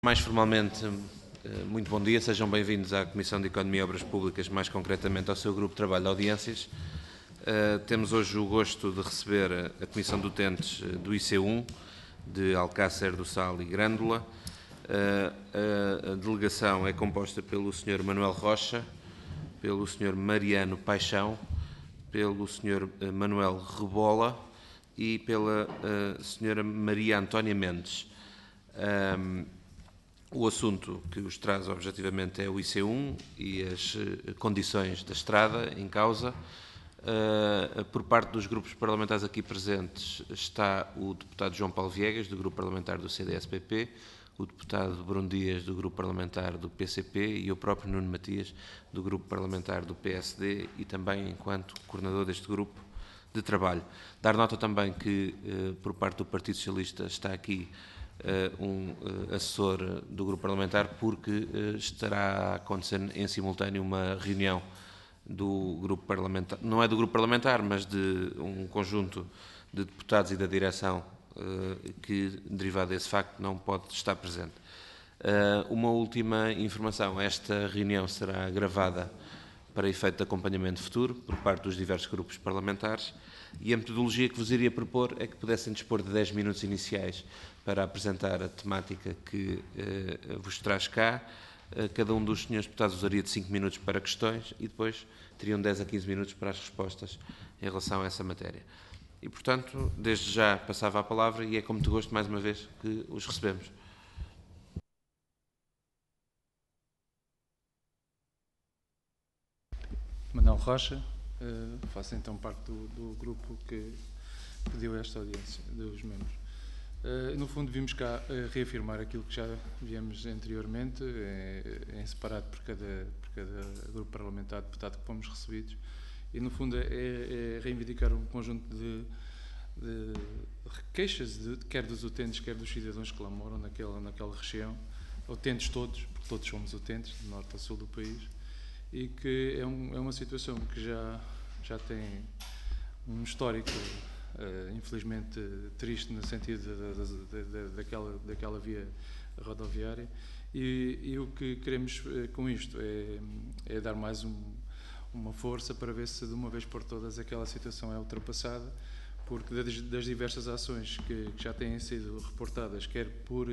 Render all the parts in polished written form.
Mais formalmente, muito bom dia, sejam bem-vindos à Comissão de Economia e Obras Públicas, mais concretamente ao seu Grupo de Trabalho de Audiências. Temos hoje o gosto de receber a Comissão de Utentes do IC1, de Alcácer do Sal e Grândola. A delegação é composta pelo Sr. Manuel Rocha, pelo Sr. Mariano Paixão, pelo Sr. Manuel Rebola e pela Sra. Maria Antónia Mendes. O assunto que os traz objetivamente é o IC1 e as condições da estrada em causa. Por parte dos grupos parlamentares aqui presentes está o deputado João Paulo Viegas, do grupo parlamentar do CDS-PP, o deputado Bruno Dias, do grupo parlamentar do PCP e o próprio Nuno Matias, do grupo parlamentar do PSD e também enquanto coordenador deste grupo de trabalho. Dar nota também que, por parte do Partido Socialista, está aqui um assessor do grupo parlamentar, porque estará a acontecer em simultâneo uma reunião do grupo parlamentar, não é do grupo parlamentar, mas de um conjunto de deputados e da direção que, derivado desse facto, não pode estar presente. Uma última informação: esta reunião será gravada para efeito de acompanhamento futuro por parte dos diversos grupos parlamentares, e a metodologia que vos iria propor é que pudessem dispor de 10 minutos iniciais para apresentar a temática que vos traz cá. Cada um dos senhores deputados usaria de 5 minutos para questões e depois teriam 10 a 15 minutos para as respostas em relação a essa matéria. E, portanto, desde já passava a palavra e é com muito gosto, mais uma vez, que os recebemos. Manuel Rocha, faço então parte do grupo que pediu esta audiência dos membros. No fundo, vimos cá reafirmar aquilo que já viemos anteriormente, em separado por cada grupo parlamentar, deputado que fomos recebidos, e no fundo é reivindicar um conjunto de queixas, quer dos utentes, quer dos cidadãos que lá moram naquela região, utentes todos, porque todos somos utentes, do norte ao sul do país, e que é uma situação que já tem um histórico, infelizmente triste, no sentido daquela via rodoviária, e o que queremos com isto é dar mais uma força para ver se de uma vez por todas aquela situação é ultrapassada, porque das diversas ações que já têm sido reportadas, quer por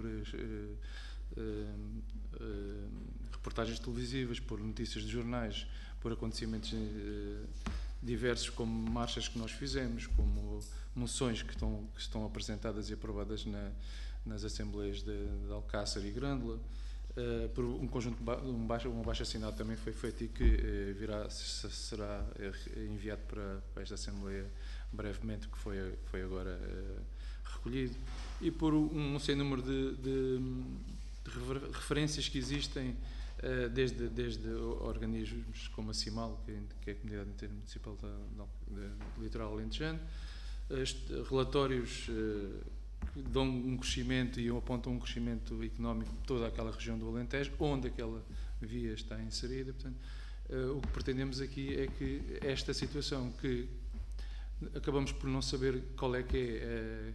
reportagens televisivas, por notícias de jornais, por acontecimentos diversos, como marchas que nós fizemos, como moções que estão apresentadas e aprovadas nas Assembleias de Alcácer e Grândola, por um conjunto, um abaixo-assinado também foi feito e que será enviado para esta Assembleia brevemente, que foi agora recolhido, e por um sem número de referências que existem, desde organismos como a CIMAL, que é a Comunidade Intermunicipal do Litoral Alentejano, relatórios que dão um crescimento e apontam um crescimento económico de toda aquela região do Alentejo, onde aquela via está inserida. Portanto, o que pretendemos aqui é que esta situação, que acabamos por não saber qual é que é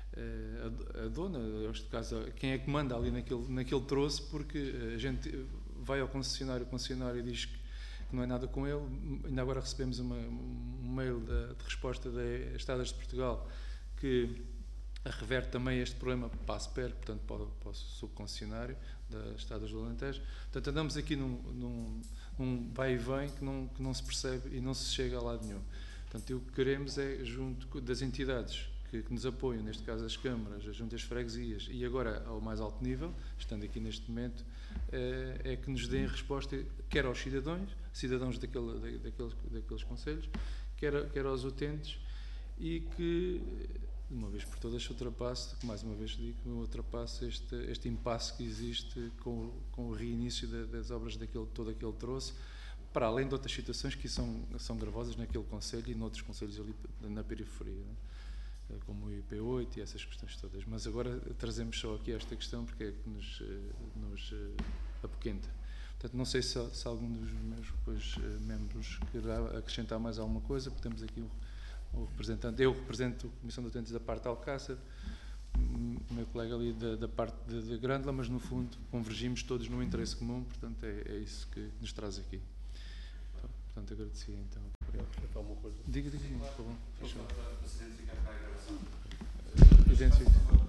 a dona, neste caso, quem é que manda ali naquele troço, porque a gente vai ao concessionário, o concessionário diz que não é nada com ele. Ainda agora recebemos um mail de resposta da Estradas de Portugal, que reverte também este problema para a ASPER, portanto para o subconcessionário das Estradas do Alentejo. Portanto, andamos aqui num vai e vem que não se percebe e não se chega a lado nenhum. Portanto, o que queremos é, junto das entidades que nos apoiam, neste caso as câmaras, as juntas de freguesias, e agora ao mais alto nível, estando aqui neste momento, é que nos deem resposta, quer aos cidadãos daqueles concelhos, quer aos utentes, e que, de uma vez por todas, se ultrapasse, que mais uma vez digo, ultrapasse este impasse que existe com o reinício das obras todo aquele troço, para além de outras situações que são gravosas naquele concelho e noutros concelhos ali na periferia, né? Como o IP8 e essas questões todas. Mas agora trazemos só aqui esta questão porque é que nos apoquenta. Portanto, não sei se algum dos meus membros quererá acrescentar mais alguma coisa, porque temos aqui o representante. Eu represento a Comissão de Utentes da parte de Alcácer, o meu colega ali da parte de Grândola, mas no fundo convergimos todos num interesse comum, portanto é isso que nos traz aqui. Então, portanto, agradecia então. Acrescentar uma coisa? Diga, por favor. Para se identificar para a gravação. Identifique.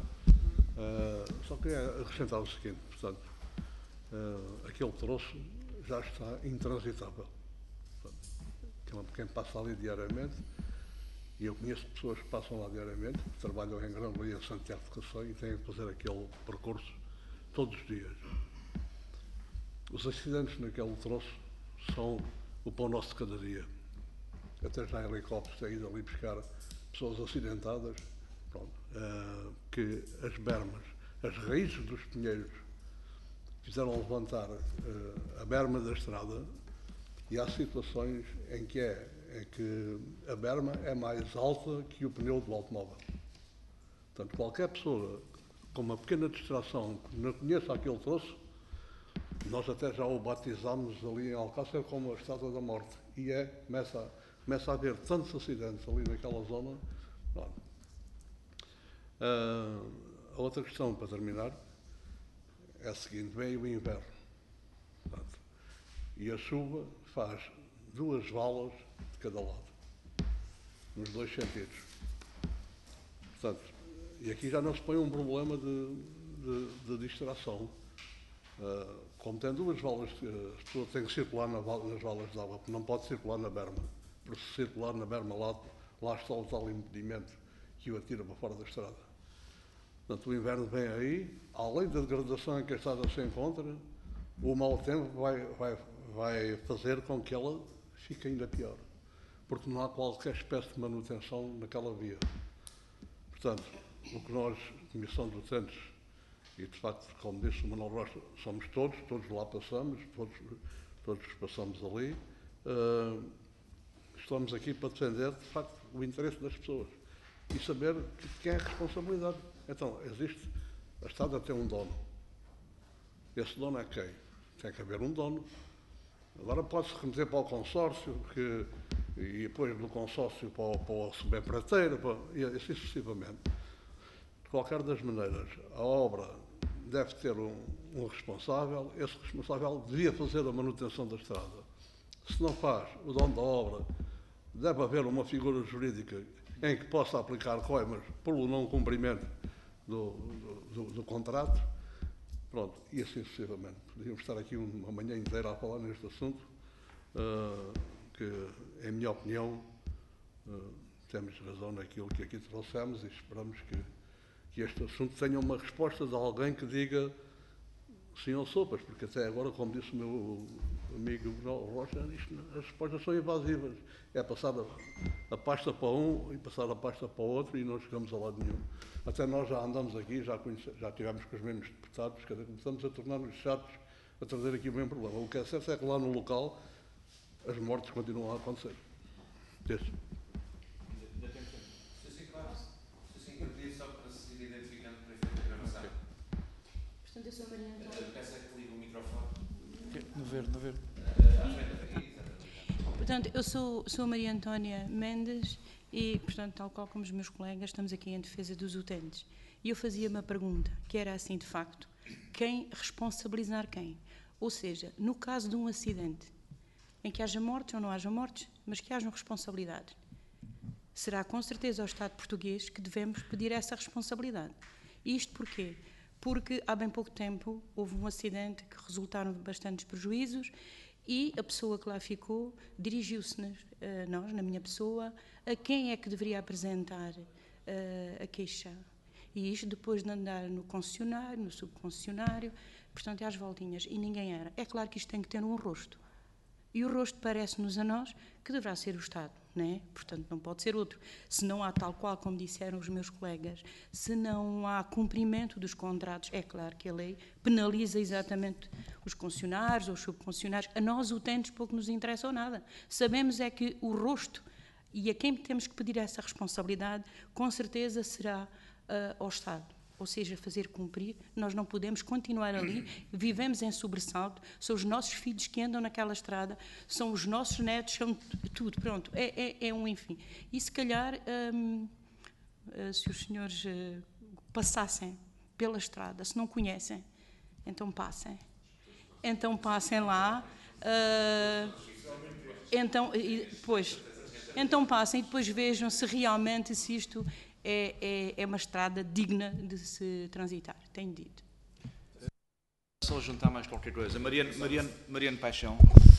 Só queria acrescentar o seguinte, portanto, aquele troço já está intransitável. Quem passa ali diariamente, e eu conheço pessoas que passam lá diariamente, que trabalham em Grândola e em Santiago de Cacém e têm que fazer aquele percurso todos os dias. Os acidentes naquele troço são o pão nosso de cada dia. Até já helicópteros têm ido ali buscar pessoas acidentadas, pronto, que as bermas, as raízes dos pinheiros fizeram levantar a berma da estrada, e há situações em que a berma é mais alta que o pneu do automóvel. Portanto, qualquer pessoa com uma pequena distração que não conheça aquele troço, nós até já o batizámos ali em Alcácer como a Estátua da Morte, e começa a haver tantos acidentes ali naquela zona. A outra questão, para terminar, é a seguinte: vem o inverno, portanto, e a chuva faz 2 valas de cada lado, nos 2 sentidos. Portanto, e aqui já não se põe um problema de distração. Como tem 2 valas, as pessoas têm que circular nas valas de água, porque não pode circular na berma, porque se circular na berma lá está o tal impedimento que o atira para fora da estrada. Portanto, o inverno vem aí, além da degradação em que a estrada se encontra, o mau tempo vai fazer com que ela fique ainda pior, porque não há qualquer espécie de manutenção naquela via. Portanto, o que nós, Comissão de Utentes, e de facto, como disse o Manuel Rocha, somos todos lá passamos, todos passamos ali, estamos aqui para defender, de facto, o interesse das pessoas e saber de quem é a responsabilidade. Então, a estrada tem um dono. Esse dono é quem? Tem que haver um dono. Agora pode-se remeter para o consórcio, e depois do consórcio para o subempreiteiro, e assim sucessivamente. De qualquer das maneiras, a obra deve ter um responsável. Esse responsável devia fazer a manutenção da estrada. Se não faz, o dono da obra, deve haver uma figura jurídica em que possa aplicar coimas pelo não cumprimento do contrato. Pronto, e assim sucessivamente. Podíamos estar aqui uma manhã inteira a falar neste assunto, que, em minha opinião, temos razão naquilo que aqui trouxemos, e esperamos que este assunto tenha uma resposta de alguém que diga sim ou sopas, porque até agora, como disse o meu amigo Rocha, as respostas são evasivas. É passar a pasta para um e passar a pasta para o outro, e não chegamos a lado nenhum. Até nós já andamos aqui, já tivemos com os mesmos deputados, começamos a tornar-nos chatos, a trazer aqui o mesmo problema. O que é certo é que lá no local as mortes continuam a acontecer. Isso. Portanto, eu sou a Maria Antónia. Peço que ligue o microfone. No verde. Portanto, eu sou a Maria Antónia Mendes e, portanto, tal qual como os meus colegas, estamos aqui em defesa dos utentes. E eu fazia uma pergunta, que era assim, de facto, quem responsabilizar quem? Ou seja, no caso de um acidente, em que haja mortes ou não haja mortes, mas que hajam responsabilidades, será com certeza ao Estado português que devemos pedir essa responsabilidade. E isto porquê? Porque há bem pouco tempo houve um acidente que resultaram bastantes prejuízos e a pessoa que lá ficou dirigiu-se a nós, na minha pessoa, a quem é que deveria apresentar a queixa. E isto depois de andar no concessionário, no subconcessionário, portanto, às voltinhas, e ninguém era. É claro que isto tem que ter um rosto. E o rosto parece-nos a nós que deverá ser o Estado, não é? Portanto, não pode ser outro. Se não há tal qual, como disseram os meus colegas, se não há cumprimento dos contratos, é claro que a lei penaliza exatamente os concessionários ou os subconcessionários. A nós, utentes, pouco nos interessa ou nada. Sabemos é que o rosto, e a quem temos que pedir essa responsabilidade, com certeza será ao Estado. Ou seja, fazer cumprir. Nós não podemos continuar ali, vivemos em sobressalto, são os nossos filhos que andam naquela estrada, são os nossos netos, são tudo, pronto, é um enfim. E se calhar, se os senhores passassem pela estrada, se não conhecem, então passem. Então passem lá, então passem e depois vejam se realmente se isto é uma estrada digna de se transitar. Tenho dito. Só juntar mais qualquer coisa. Mariano Paixão,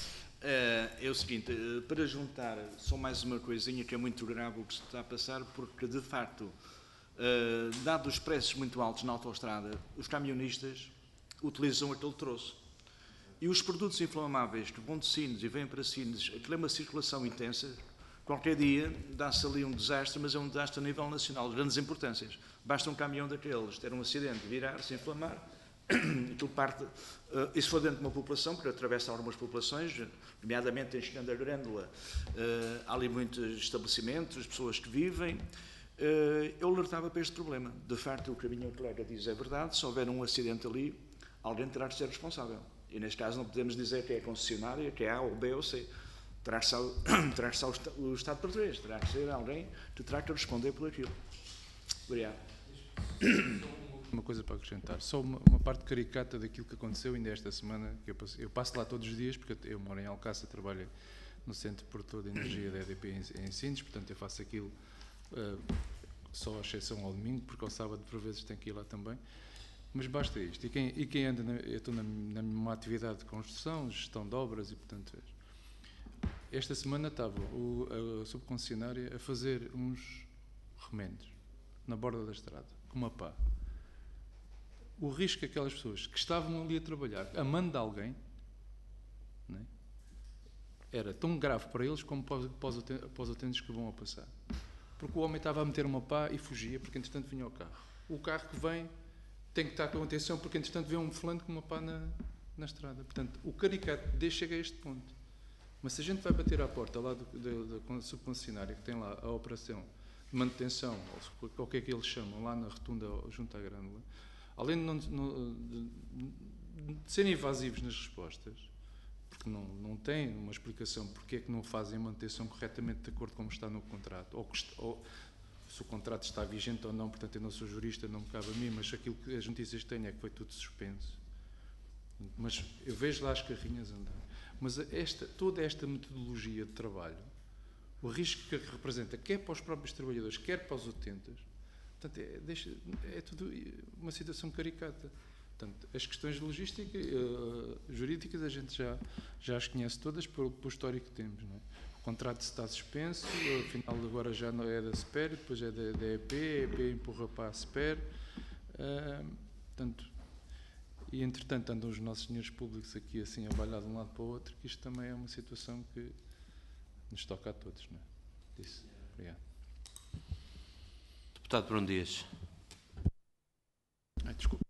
é o seguinte, para juntar só mais uma coisinha que é muito grave o que se está a passar, porque de facto, dado os preços muito altos na autoestrada, os camionistas utilizam aquele troço. E os produtos inflamáveis que vão de Sines e vêm para Sines, aquilo é uma circulação intensa. Qualquer dia dá-se ali um desastre, mas é um desastre a nível nacional, de grandes importâncias. Basta um caminhão daqueles ter um acidente, virar-se, inflamar, aquilo parte, isso for dentro de uma população, porque atravessa algumas populações, nomeadamente em chegando a Grândola, há ali muitos estabelecimentos, pessoas que vivem. Eu alertava para este problema. De facto, o que a minha colega diz é verdade, se houver um acidente ali, alguém terá de ser responsável. E neste caso não podemos dizer que é a concessionária, que é A ou B ou C. Terá que ser o Estado português, terá que ser alguém que terá que responder por aquilo. Obrigado. Uma coisa para acrescentar, só uma parte caricata daquilo que aconteceu ainda esta semana, que eu passo lá todos os dias, porque eu moro em Alcácer, trabalho no Centro Produtor de Energia da EDP em Sines, portanto eu faço aquilo só a exceção ao domingo, porque ao sábado por vezes tenho que ir lá também, mas basta isto. E quem anda, eu estou numa atividade de construção, gestão de obras e portanto esta semana estava a subconcessionária a fazer uns remendos na borda da estrada, com uma pá. O risco que aquelas pessoas que estavam ali a trabalhar, a mão de alguém, não é? Era tão grave para eles como para os utentes que vão a passar. Porque o homem estava a meter uma pá e fugia, porque entretanto vinha o carro. O carro que vem tem que estar com atenção, porque entretanto vê um fulano com uma pá na estrada. Portanto, o caricato chega a este ponto. Mas se a gente vai bater à porta lá da subconcessionária, que tem lá a operação de manutenção, ou qualquer que eles chamam, lá na rotunda junto à Grândola, além de serem invasivos nas respostas, porque não têm uma explicação porque é que não fazem a manutenção corretamente de acordo com como está no contrato, ou se o contrato está vigente ou não, portanto eu não sou jurista, não me cabe a mim, mas aquilo que as notícias que tenho é que foi tudo suspenso. Mas eu vejo lá as carrinhas andar. Mas toda esta metodologia de trabalho, o risco que representa, quer para os próprios trabalhadores, quer para os utentes, portanto, é tudo uma situação caricata. Portanto, as questões de logística, jurídicas, a gente já as conhece todas pelo histórico que temos. Não é? O contrato está suspenso, afinal agora já não é da SPER, depois é da EP, a EP empurra para a SPER. Portanto, e entretanto andam os nossos senhores públicos aqui assim a balhar de um lado para o outro, que isto também é uma situação que nos toca a todos. Não é? Isso. Obrigado. Deputado Bruno Dias. Desculpa.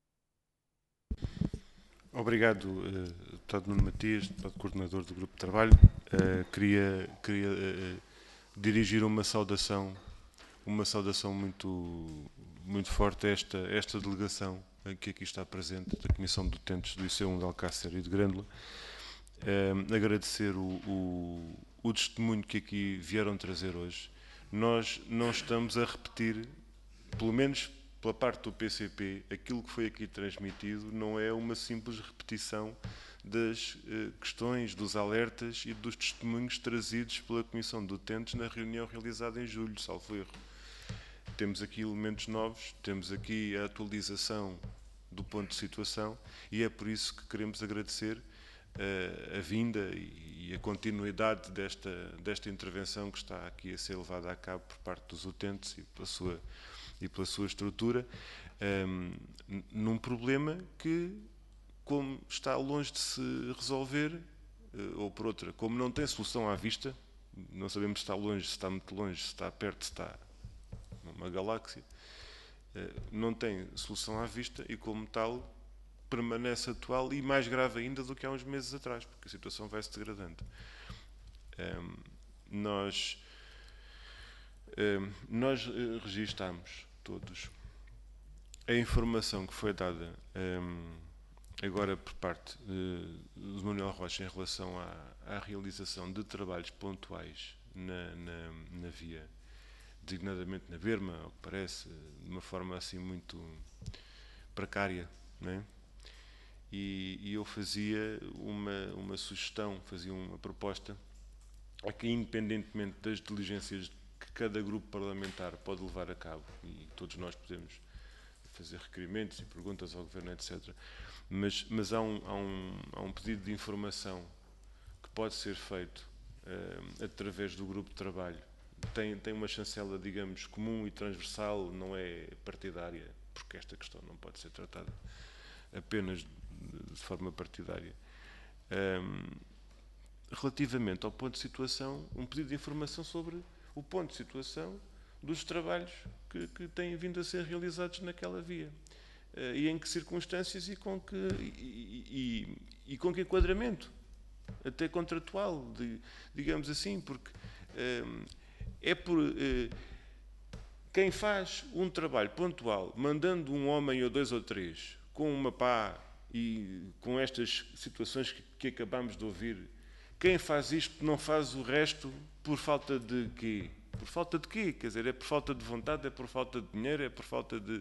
Obrigado, deputado Nuno Matias, deputado coordenador do Grupo de Trabalho. Queria dirigir uma saudação muito forte a esta delegação que aqui está presente, da Comissão de Utentes do IC1 de Alcácer e de Grândola. Agradecer o testemunho que aqui vieram trazer hoje. Nós não estamos a repetir, pelo menos pela parte do PCP, aquilo que foi aqui transmitido não é uma simples repetição das questões, dos alertas e dos testemunhos trazidos pela Comissão de Utentes na reunião realizada em julho, salvo erro. Temos aqui elementos novos, temos aqui a atualização do ponto de situação e é por isso que queremos agradecer a vinda e a continuidade desta intervenção que está aqui a ser levada a cabo por parte dos utentes e pela sua estrutura, num problema que, como está longe de se resolver, ou por outra, como não tem solução à vista, não sabemos se está longe, se está muito longe, se está perto, se está numa galáxia, não tem solução à vista e, como tal, permanece atual e mais grave ainda do que há uns meses atrás, porque a situação vai se degradando. Nós registamos todos a informação que foi dada agora por parte do Manuel Rocha em relação à realização de trabalhos pontuais na via designadamente na Berma, ao que parece, de uma forma assim muito precária, não é? E eu fazia uma sugestão, fazia uma proposta, a que, independentemente das diligências que cada grupo parlamentar pode levar a cabo, e todos nós podemos fazer requerimentos e perguntas ao Governo, etc., mas há um pedido de informação que pode ser feito através do grupo de trabalho. Tem uma chancela, digamos, comum e transversal, não é partidária, porque esta questão não pode ser tratada apenas de forma partidária. Relativamente ao ponto de situação, um pedido de informação sobre o ponto de situação dos trabalhos que têm vindo a ser realizados naquela via. E em que circunstâncias e com que enquadramento, até contratual, digamos assim, porque quem faz um trabalho pontual, mandando um homem ou dois ou três, com uma pá e com estas situações que acabamos de ouvir, quem faz isto não faz o resto por falta de quê? Por falta de quê? Quer dizer, é por falta de vontade, é por falta de dinheiro, é por falta de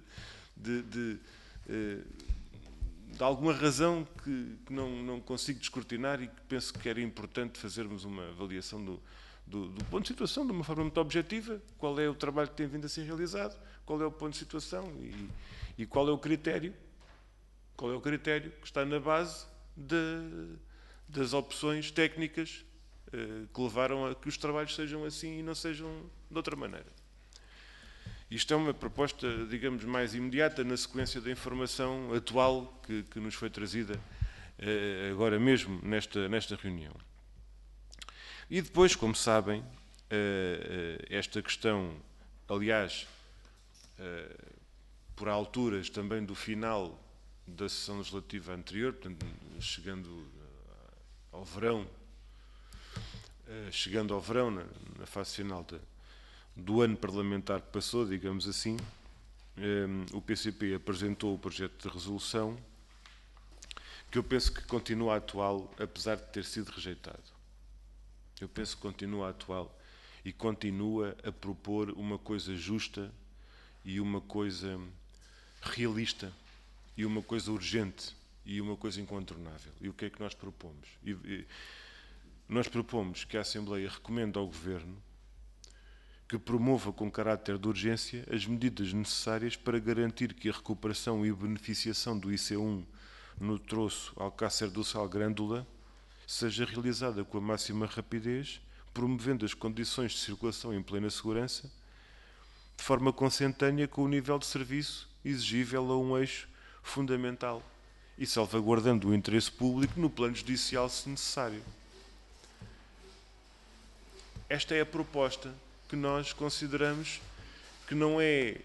alguma razão que não consigo descortinar e que penso que era importante fazermos uma avaliação do ponto de situação de uma forma muito objetiva. Qual é o trabalho que tem vindo a ser realizado, qual é o ponto de situação e qual é o critério que está na base das opções técnicas que levaram a que os trabalhos sejam assim e não sejam de outra maneira. Isto é uma proposta, digamos, mais imediata na sequência da informação atual que nos foi trazida agora mesmo nesta reunião. E depois, como sabem, esta questão, aliás, por alturas também do final da sessão legislativa anterior, portanto, chegando ao verão na fase final do ano parlamentar que passou, digamos assim, o PCP apresentou o projeto de resolução que eu penso que continua atual, apesar de ter sido rejeitado. Eu penso que continua atual e continua a propor uma coisa justa e uma coisa realista e uma coisa urgente e uma coisa incontornável. E o que é que nós propomos? Nós propomos que a Assembleia recomende ao Governo que promova com caráter de urgência as medidas necessárias para garantir que a recuperação e beneficiação do IC1 no troço Alcácer do Sal-Grândola seja realizada com a máxima rapidez, promovendo as condições de circulação em plena segurança, de forma consentânea com o nível de serviço exigível a um eixo fundamental e salvaguardando o interesse público no plano judicial se necessário. Esta é a proposta que nós consideramos que não é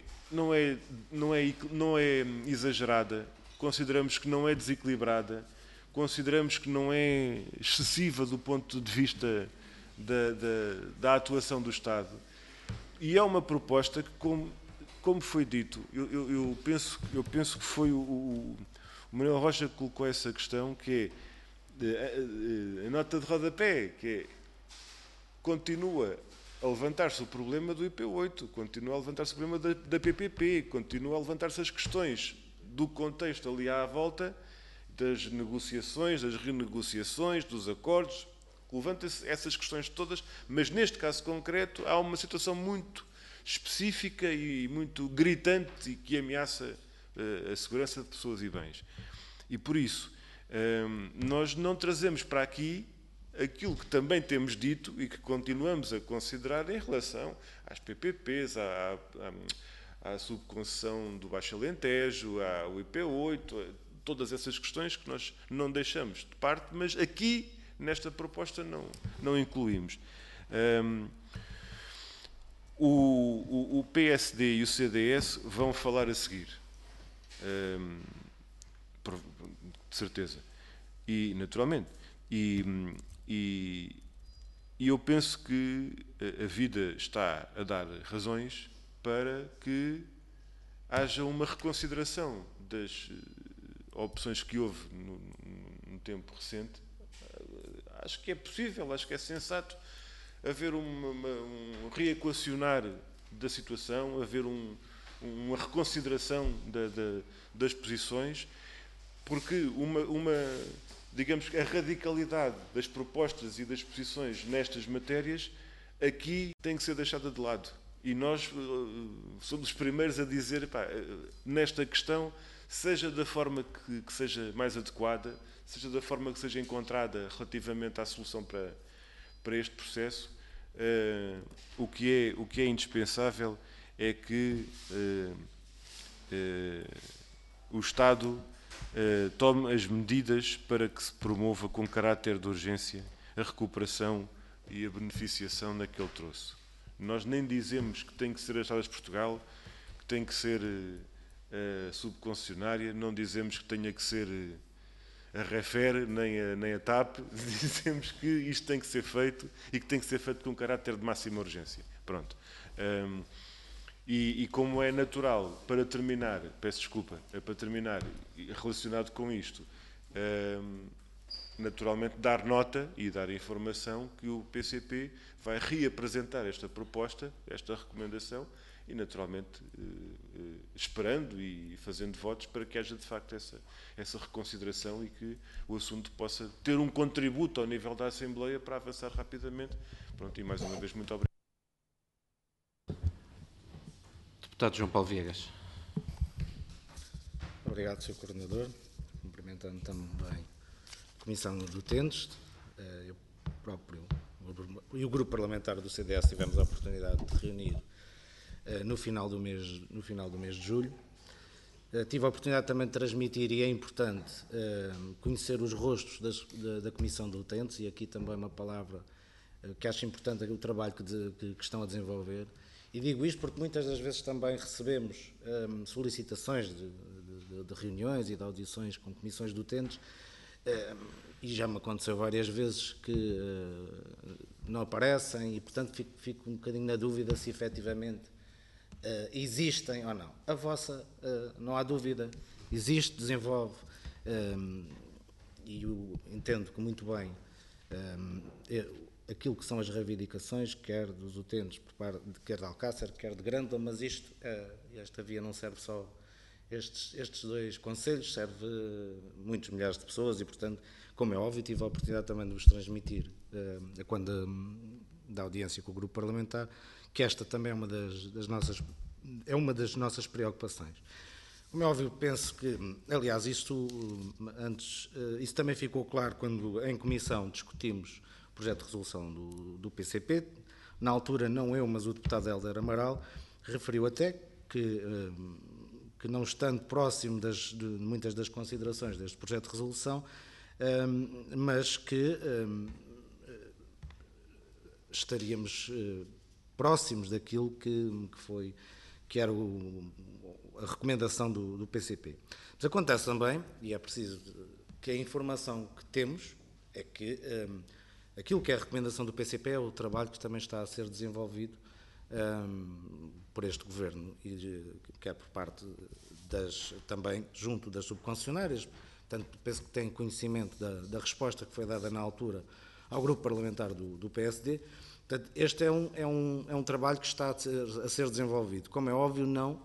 exagerada, consideramos que não é desequilibrada, consideramos que não é excessiva do ponto de vista da atuação do Estado. E é uma proposta que, como foi dito, eu penso que foi o Manuel Rocha que colocou essa questão, que é a nota de rodapé, que é, continua a levantar-se o problema do IP8, continua a levantar-se o problema da PPP, continua a levantar-se as questões do contexto ali à volta, das negociações, das renegociações, dos acordos, levanta-se essas questões todas, mas neste caso concreto há uma situação muito específica e muito gritante e que ameaça a segurança de pessoas e bens. E por isso, nós não trazemos para aqui aquilo que também temos dito e que continuamos a considerar em relação às PPPs, à subconcessão do Baixo Alentejo, ao IP8, todas essas questões que nós não deixamos de parte, mas aqui, nesta proposta, não incluímos. O PSD e o CDS vão falar a seguir, de certeza, e naturalmente. E eu penso que a vida está a dar razões para que haja uma reconsideração das opções que houve no tempo recente. Acho que é possível, acho que é sensato haver um reequacionar da situação, haver uma reconsideração das posições, porque digamos que a radicalidade das propostas e das posições nestas matérias aqui tem que ser deixada de lado. E nós somos os primeiros a dizer, nesta questão, seja da forma que seja mais adequada, seja da forma que seja encontrada relativamente à solução para este processo, o que é indispensável é que o Estado tome as medidas para que se promova com caráter de urgência a recuperação e a beneficiação naquele troço. Nós nem dizemos que tem que ser as Estradas de Portugal, que tem que ser a subconcessionária, não dizemos que tenha que ser a Refer, nem a TAP, dizemos que isto tem que ser feito e que tem que ser feito com caráter de máxima urgência. Pronto. E como é natural, para terminar, peço desculpa, para terminar, relacionado com isto, naturalmente dar nota e dar informação que o PCP vai reapresentar esta proposta, esta recomendação, e naturalmente esperando e fazendo votos para que haja de facto essa reconsideração e que o assunto possa ter um contributo ao nível da Assembleia para avançar rapidamente. Pronto, e mais uma vez muito obrigado. Deputado João Paulo Viegas. Obrigado, Sr. Coordenador. Cumprimentando também a Comissão de Utentes, eu próprio e o Grupo Parlamentar do CDS tivemos a oportunidade de reunir no final do mês de julho. Tive a oportunidade também de transmitir, e é importante, conhecer os rostos da Comissão de Utentes, e aqui também uma palavra que acho importante, o trabalho que estão a desenvolver. E digo isto porque muitas das vezes também recebemos solicitações de reuniões e de audições com comissões de utentes, e já me aconteceu várias vezes que não aparecem e, portanto, fico um bocadinho na dúvida se efetivamente existem ou não. A vossa, não há dúvida, existe, desenvolve, e eu entendo que muito bem aquilo que são as reivindicações, quer dos utentes, quer de Alcácer, quer de Grândola, mas esta via não serve só estes dois concelhos, serve muitos milhares de pessoas e, portanto, como é óbvio, tive a oportunidade também de vos transmitir, quando da audiência com o Grupo Parlamentar, que esta também é uma das nossas preocupações. Como é óbvio, penso que, aliás, isso também ficou claro quando em comissão discutimos o projeto de resolução do PCP. Na altura, não eu, mas o deputado Hélder Amaral, referiu até que não estando próximo de muitas das considerações deste projeto de resolução, mas que estaríamos próximos daquilo que era a recomendação do PCP. Mas acontece também, e é preciso que a informação que temos é que aquilo que é a recomendação do PCP é o trabalho que também está a ser desenvolvido por este Governo, e quer por parte também junto das subconcessionárias. Portanto, penso que têm conhecimento da resposta que foi dada na altura ao Grupo Parlamentar do PSD. Portanto, este é um trabalho que está a ser desenvolvido. Como é óbvio, não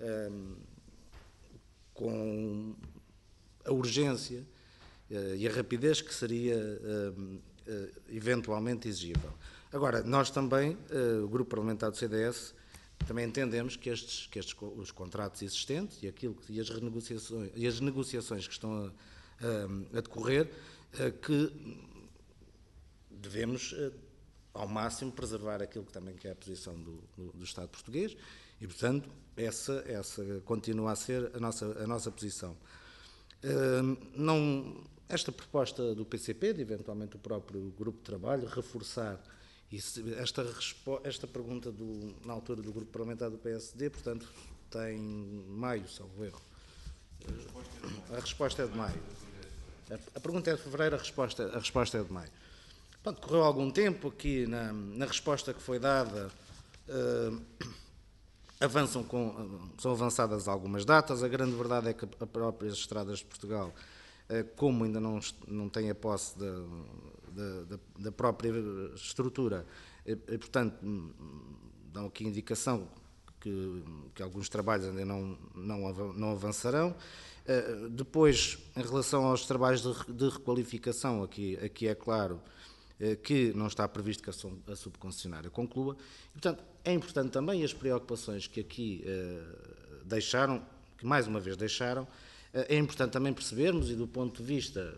com a urgência e a rapidez que seria eventualmente exigível. Agora, nós também, o Grupo Parlamentar do CDS, também entendemos que os contratos existentes e as negociações que estão a decorrer, que devemos, ao máximo, preservar aquilo que também é a posição do Estado português e, portanto, essa continua a ser a nossa posição. Esta proposta do PCP, de eventualmente o próprio grupo de trabalho, reforçar esta pergunta na altura do grupo parlamentar do PSD, portanto, tem maio, salvo erro. A resposta é de maio. A pergunta é de fevereiro, a resposta é de maio. Portanto, correu algum tempo aqui na resposta que foi dada, são avançadas algumas datas. A grande verdade é que a própria Estradas de Portugal, como ainda não tem a posse da própria estrutura, e, portanto, dão aqui indicação que alguns trabalhos ainda não avançarão. Depois, em relação aos trabalhos de requalificação, aqui é claro que não está previsto que a subconcessionária conclua. E, portanto, é importante também as preocupações que aqui deixaram, que mais uma vez deixaram, é importante também percebermos, e do ponto de vista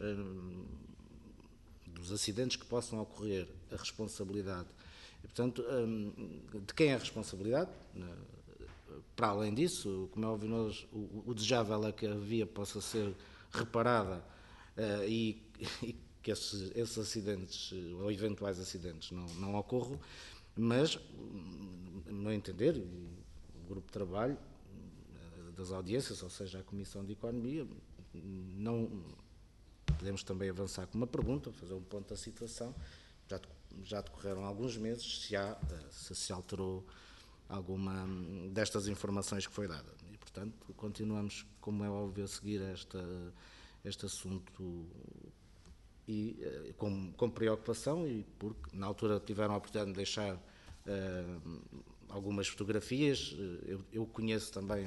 dos acidentes que possam ocorrer, a responsabilidade. E, portanto, de quem é a responsabilidade? Para além disso, como é óbvio, o desejável é que a via possa ser reparada e que esses acidentes ou eventuais acidentes não ocorram, mas, no meu entender, o grupo de trabalho das audiências, ou seja, a Comissão de Economia, não podemos também avançar com uma pergunta, fazer um ponto da situação. Já decorreram alguns meses, se alterou alguma destas informações que foi dada. E, portanto, continuamos, como é óbvio, a seguir este assunto e com preocupação, e porque na altura tiveram a oportunidade de deixar algumas fotografias. Eu conheço também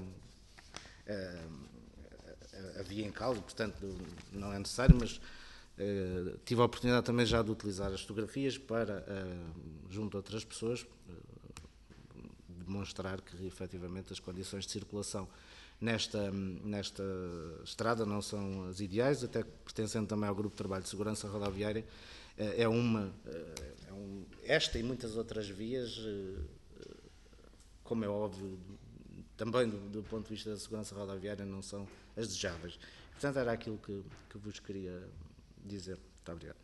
a via em causa, portanto não é necessário, mas tive a oportunidade também já de utilizar as fotografias para, junto a outras pessoas, demonstrar que efetivamente as condições de circulação nesta estrada não são as ideais, até pertencendo também ao Grupo de Trabalho de Segurança Rodoviária. Esta e muitas outras vias, como é óbvio, também do ponto de vista da segurança rodoviária, não são as desejáveis. Portanto, era aquilo que vos queria dizer. Muito obrigado.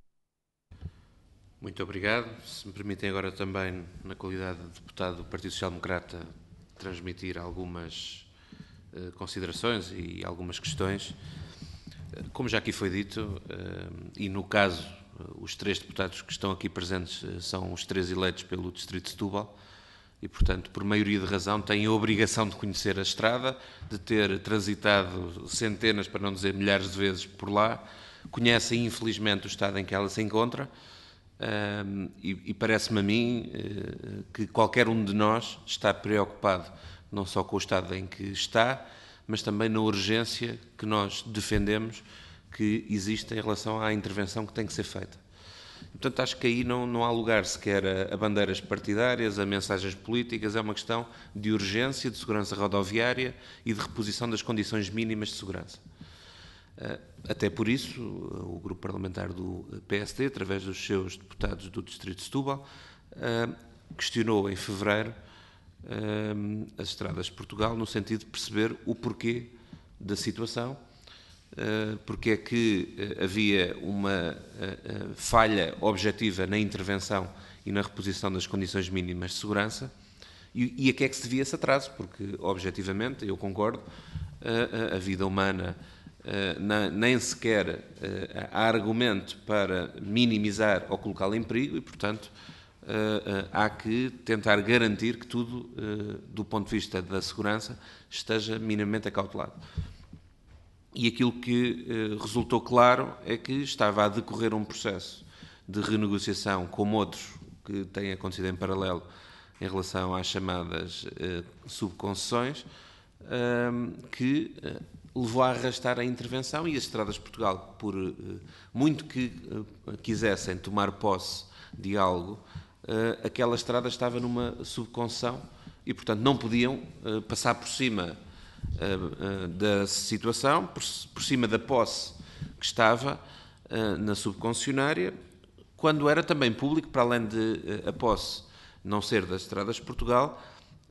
Muito obrigado. Se me permitem agora também, na qualidade de deputado do Partido Social Democrata, transmitir algumas considerações e algumas questões. Como já aqui foi dito, e no caso, os 3 deputados que estão aqui presentes são os 3 eleitos pelo Distrito de Setúbal e, portanto, por maioria de razão, têm a obrigação de conhecer a estrada, de ter transitado centenas, para não dizer milhares de vezes por lá, conhecem, infelizmente, o estado em que ela se encontra. E parece-me a mim que qualquer um de nós está preocupado não só com o estado em que está, mas também na urgência que nós defendemos que existe em relação à intervenção que tem que ser feita. Portanto, acho que aí não há lugar sequer a bandeiras partidárias, a mensagens políticas, é uma questão de urgência, de segurança rodoviária e de reposição das condições mínimas de segurança. Até por isso, o grupo parlamentar do PSD, através dos seus deputados do Distrito de Setúbal, questionou em fevereiro as estradas de Portugal no sentido de perceber o porquê da situação, porque é que havia uma falha objetiva na intervenção e na reposição das condições mínimas de segurança e a que é que se devia esse atraso, porque objetivamente, eu concordo, a vida humana nem sequer há argumento para minimizar ou colocá-la em perigo e, portanto, há que tentar garantir que tudo, do ponto de vista da segurança, esteja minimamente acautelado. E aquilo que resultou claro é que estava a decorrer um processo de renegociação, como outros que têm acontecido em paralelo em relação às chamadas subconcessões, que levou a arrastar a intervenção e as estradas de Portugal, por muito que quisessem tomar posse de algo, aquela estrada estava numa subconcessão e, portanto, não podiam passar por cima da situação, por cima da posse que estava na subconcessionária, quando era também público, para além de a posse não ser das estradas de Portugal,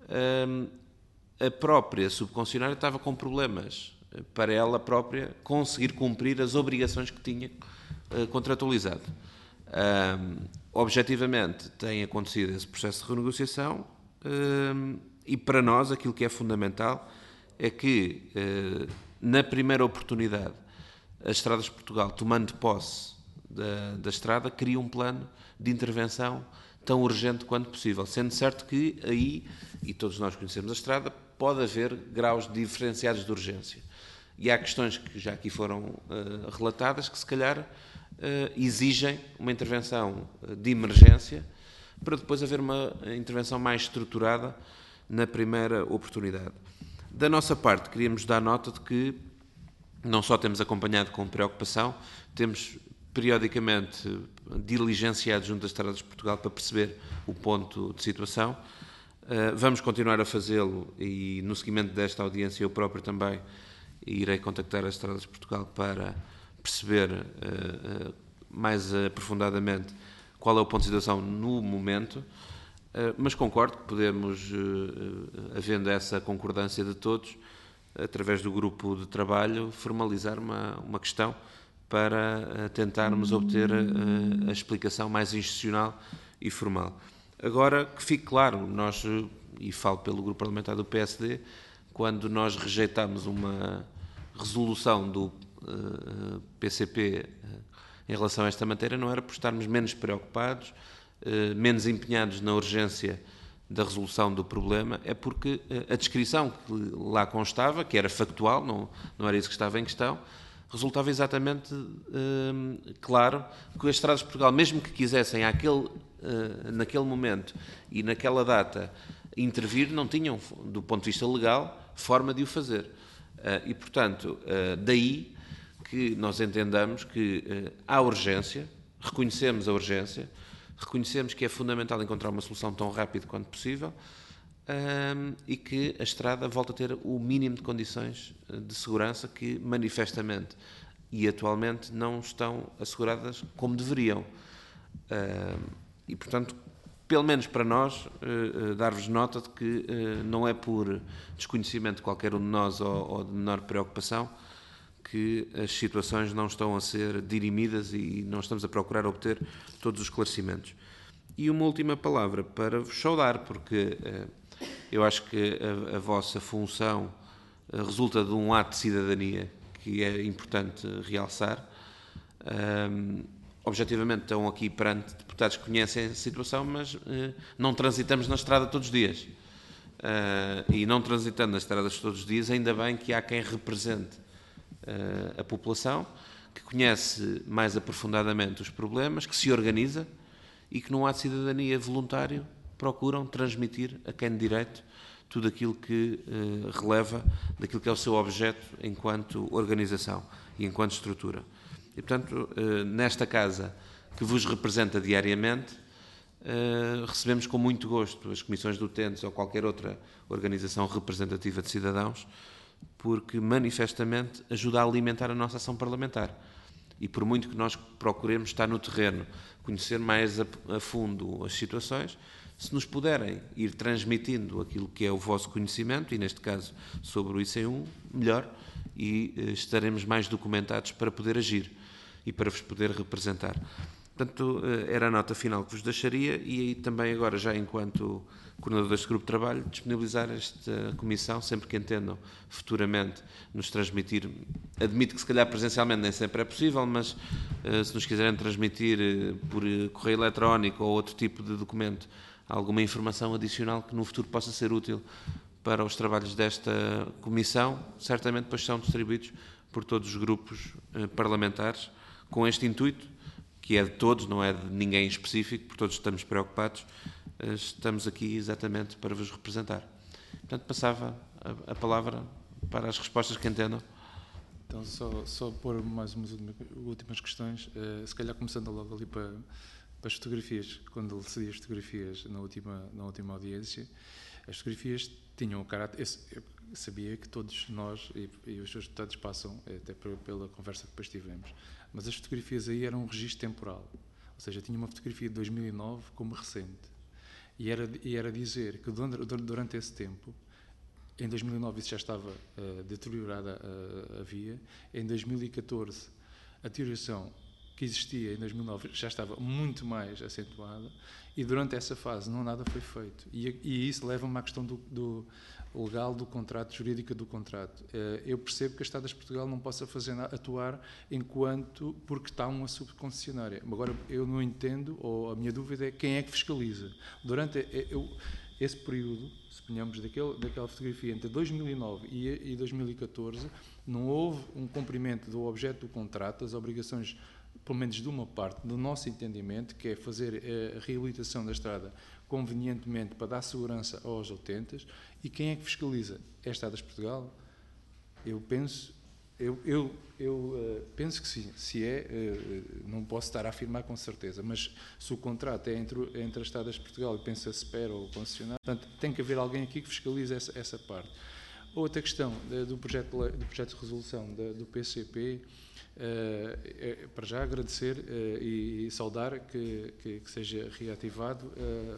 a própria subconcessionária estava com problemas para ela própria conseguir cumprir as obrigações que tinha contratualizado. Objetivamente, tem acontecido esse processo de renegociação e para nós aquilo que é fundamental é que, na primeira oportunidade, as Estradas de Portugal, tomando posse da estrada, cria um plano de intervenção tão urgente quanto possível, sendo certo que aí, e todos nós conhecemos a estrada, pode haver graus diferenciados de urgência. E há questões que já aqui foram relatadas que, se calhar, exigem uma intervenção de emergência para depois haver uma intervenção mais estruturada na primeira oportunidade. Da nossa parte, queríamos dar nota de que não só temos acompanhado com preocupação, temos periodicamente diligenciado junto às Estradas de Portugal para perceber o ponto de situação. Vamos continuar a fazê-lo e no seguimento desta audiência eu próprio também irei contactar as Estradas de Portugal para perceber mais aprofundadamente qual é o ponto de situação no momento, mas concordo que podemos, havendo essa concordância de todos, através do grupo de trabalho, formalizar uma questão para tentarmos obter a explicação mais institucional e formal. Agora, que fique claro, nós, e falo pelo grupo parlamentar do PSD, quando nós rejeitamos uma resolução do PCP em relação a esta matéria, não era por estarmos menos preocupados, menos empenhados na urgência da resolução do problema, é porque a descrição que lá constava, que era factual, não era isso que estava em questão, resultava exatamente claro que as Estradas de Portugal, mesmo que quisessem naquele momento e naquela data intervir, não tinham, do ponto de vista legal, forma de o fazer. E, portanto, daí que nós entendamos que há urgência, reconhecemos a urgência, reconhecemos que é fundamental encontrar uma solução tão rápida quanto possível e que a estrada volta a ter o mínimo de condições de segurança que manifestamente e atualmente não estão asseguradas como deveriam. E, portanto, pelo menos para nós, dar-vos nota de que não é por desconhecimento de qualquer um de nós ou de menor preocupação que as situações não estão a ser dirimidas e não estamos a procurar obter todos os esclarecimentos. E uma última palavra para vos saudar, porque eu acho que a vossa função resulta de um ato de cidadania que é importante realçar. Objetivamente estão aqui perante deputados que conhecem a situação, mas não transitamos na estrada todos os dias. E não transitando nas estradas todos os dias, ainda bem que há quem represente a população, que conhece mais aprofundadamente os problemas, que se organiza e que num ato de cidadania voluntário procuram transmitir a quem de direito tudo aquilo que releva daquilo que é o seu objeto enquanto organização e enquanto estrutura. E, portanto, nesta casa que vos representa diariamente, recebemos com muito gosto as comissões de utentes ou qualquer outra organização representativa de cidadãos, porque manifestamente ajuda a alimentar a nossa ação parlamentar. E por muito que nós procuremos estar no terreno, conhecer mais a fundo as situações, se nos puderem ir transmitindo aquilo que é o vosso conhecimento, e neste caso sobre o IC1, melhor, e estaremos mais documentados para poder agir e para vos poder representar. Portanto, era a nota final que vos deixaria e aí também agora, já enquanto coordenador deste grupo de trabalho, disponibilizar esta comissão, sempre que entendam futuramente nos transmitir, admito que se calhar presencialmente nem sempre é possível, mas se nos quiserem transmitir por correio eletrónico ou outro tipo de documento alguma informação adicional que no futuro possa ser útil para os trabalhos desta comissão, certamente depois são distribuídos por todos os grupos parlamentares com este intuito, que é de todos, não é de ninguém específico, porque todos estamos preocupados, estamos aqui exatamente para vos representar. Portanto, passava a palavra para as respostas que entendam. Então, só pôr mais umas últimas questões, se calhar começando logo ali para as fotografias. Quando ele decidiu as fotografias na última audiência, as fotografias tinham o caráter... Eu sabia que todos nós e os seus deputados passam, até pela conversa que depois tivemos, mas as fotografias aí eram um registro temporal, ou seja, tinha uma fotografia de 2009 como recente, e era dizer que durante esse tempo, em 2009 isso já estava deteriorada a via, em 2014 a deterioração que existia em 2009 já estava muito mais acentuada e durante essa fase nada foi feito. E isso leva-me à questão do legal do contrato, jurídica do contrato. Eu percebo que a Estradas de Portugal não possa atuar porque está uma subconcessionária. Agora, eu não entendo, ou a minha dúvida é quem é que fiscaliza. Durante esse período, suponhamos, daquela fotografia entre 2009 e 2014, não houve um cumprimento do objeto do contrato, das obrigações pelo menos de uma parte do nosso entendimento, que é fazer a reabilitação da estrada convenientemente para dar segurança aos utentes. E quem é que fiscaliza? É a Estradas de Portugal? Eu penso que sim. Se não posso estar a afirmar com certeza, mas se o contrato é entre as Estradas de Portugal e penso a SPER ou o concessionário, portanto, tem que haver alguém aqui que fiscalize essa parte. Outra questão do projeto de resolução do PCP, para já agradecer e saudar que seja reativado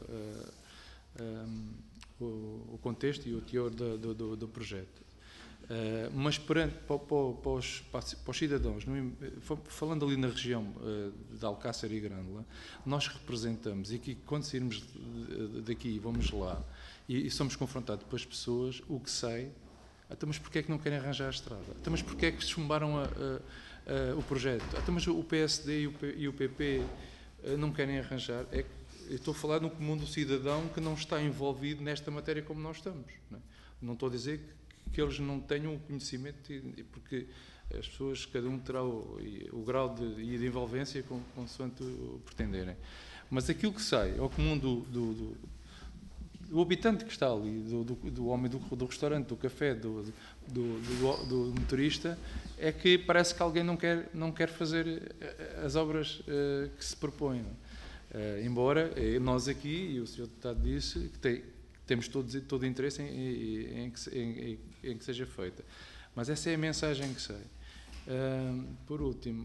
o contexto e o teor do projeto. Mas para os cidadãos, falando ali na região de Alcácer e Grândola, nós representamos, e que quando sairmos daqui vamos lá e somos confrontados pelas pessoas, o que sai, então, mas porquê é que não querem arranjar a estrada? Então, mas porquê é que chumbaram o projeto? Então, mas o PSD e o PP não querem arranjar? Eu estou a falar no comum do cidadão que não está envolvido nesta matéria como nós estamos. Não estou a dizer que eles não tenham conhecimento, porque as pessoas, cada um terá o grau de envolvência consoante o pretenderem. Mas aquilo que sai ao comum do habitante que está ali, do homem do restaurante, do café, do motorista, é que parece que alguém não quer fazer as obras que se propõem. Embora nós aqui, e o Sr. Deputado disse, que temos todo o interesse em que seja feita. Mas essa é a mensagem que sai. Por último,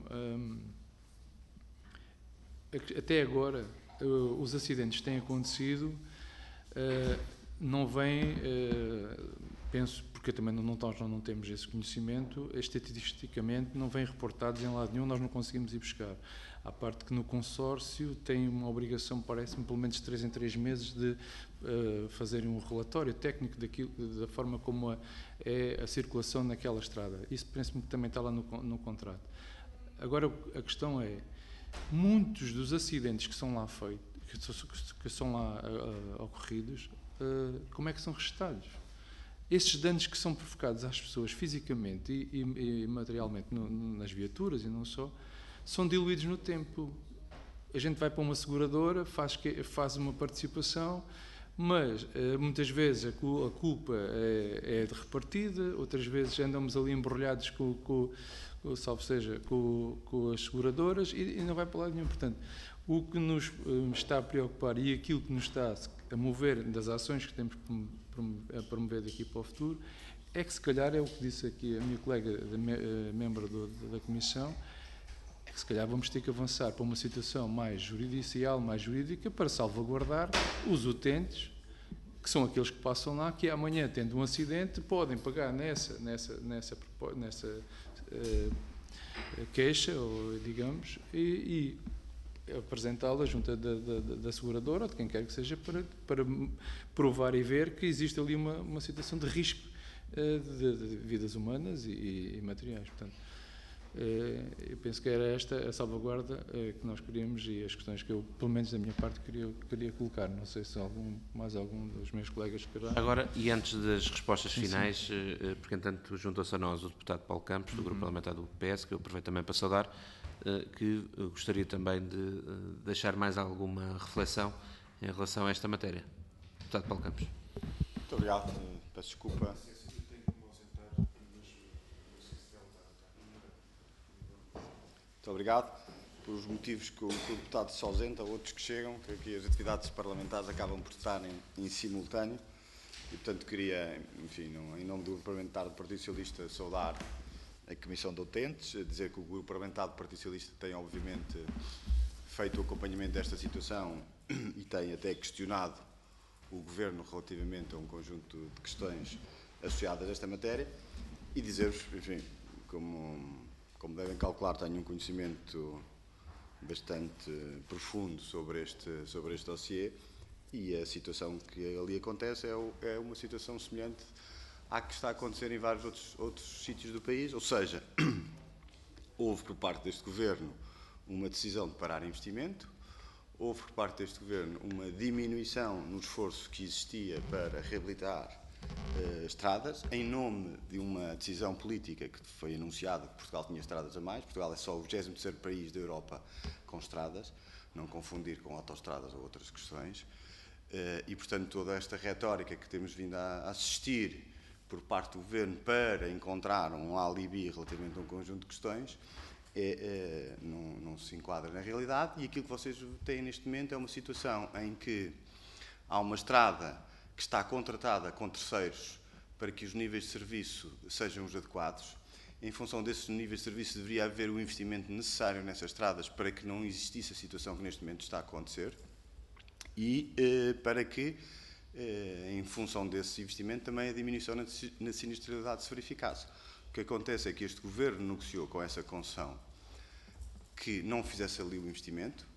até agora, os acidentes que têm acontecido não vêm, penso, porque também nós não temos esse conhecimento, estatisticamente não vêm reportados em lado nenhum, nós não conseguimos ir buscar. À parte que no consórcio tem uma obrigação, parece-me, pelo menos de 3 em 3 meses, de fazerem um relatório técnico da forma como é a circulação naquela estrada. Isso penso-me que também está lá no contrato. Agora, a questão é, muitos dos acidentes que são lá feitos, que são lá ocorridos, como é que são registados? Esses danos que são provocados às pessoas fisicamente e materialmente nas viaturas e não só, são diluídos no tempo. A gente vai para uma seguradora, faz uma participação, mas muitas vezes a culpa é repartida, outras vezes andamos ali embrulhados com as seguradoras e não vai para lado nenhum. Portanto, o que nos está a preocupar e aquilo que nos está a mover das ações que temos a promover daqui para o futuro é que, se calhar, é o que disse aqui a minha colega, membro da Comissão, é que se calhar vamos ter que avançar para uma situação mais judicial, mais jurídica, para salvaguardar os utentes, que são aqueles que passam lá, que amanhã, tendo um acidente, podem pagar nessa queixa, ou, digamos, e apresentá-la junto da seguradora ou de quem quer que seja para provar e ver que existe ali uma situação de risco de vidas humanas e materiais. Portanto, eu penso que era esta a salvaguarda que nós queríamos e as questões que eu, pelo menos da minha parte, queria colocar. Não sei se mais algum dos meus colegas querá. Agora, e antes das respostas finais, porque entanto juntou-se a nós o deputado Paulo Campos, do Grupo Parlamentar do PS, que eu aproveito também para saudar, que gostaria também de deixar mais alguma reflexão em relação a esta matéria. Deputado Paulo Campos. Muito obrigado. Peço desculpa. Muito obrigado. Pelos motivos que o deputado se ausenta, outros que chegam, que aqui as atividades parlamentares acabam por estar em simultâneo. E, portanto, queria, enfim, em nome do Grupo Parlamentar do Partido Socialista, saudar a Comissão de Utentes, dizer que o Grupo Parlamentar do Partido Socialista tem, obviamente, feito o acompanhamento desta situação e tem até questionado o Governo relativamente a um conjunto de questões associadas a esta matéria e dizer-vos, enfim, como devem calcular, tenho um conhecimento bastante profundo sobre este dossiê e a situação que ali acontece é uma situação semelhante à que está a acontecer em vários outros sítios do país, ou seja, houve por parte deste Governo uma decisão de parar investimento, houve por parte deste Governo uma diminuição no esforço que existia para reabilitar estradas, em nome de uma decisão política que foi anunciada que Portugal tinha estradas a mais. Portugal é só o 23º país da Europa com estradas, não confundir com autoestradas ou outras questões. E, portanto, toda esta retórica que temos vindo a assistir por parte do Governo para encontrar um alibi relativamente a um conjunto de questões não se enquadra na realidade, e aquilo que vocês têm neste momento é uma situação em que há uma estrada que está contratada com terceiros para que os níveis de serviço sejam os adequados. Em função desses níveis de serviço deveria haver o investimento necessário nessas estradas para que não existisse a situação que neste momento está a acontecer e para que, em função desse investimento, também a diminuição na sinistralidade se verificasse. O que acontece é que este Governo negociou com essa concessão que não fizesse ali o investimento,